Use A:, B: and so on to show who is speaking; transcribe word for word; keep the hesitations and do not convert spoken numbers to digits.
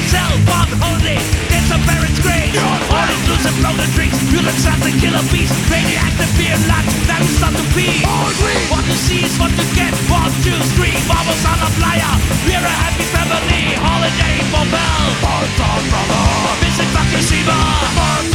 A: yourself on holy. Get some parents' grades. All inclusive loaded drinks. You look something killer beast. Radioactive beer lunch. Now you start to pee. What you see is what you get. One, two, three. Mama, son of liar. We're a happy family. Holiday for Bell. Visit Fukushima.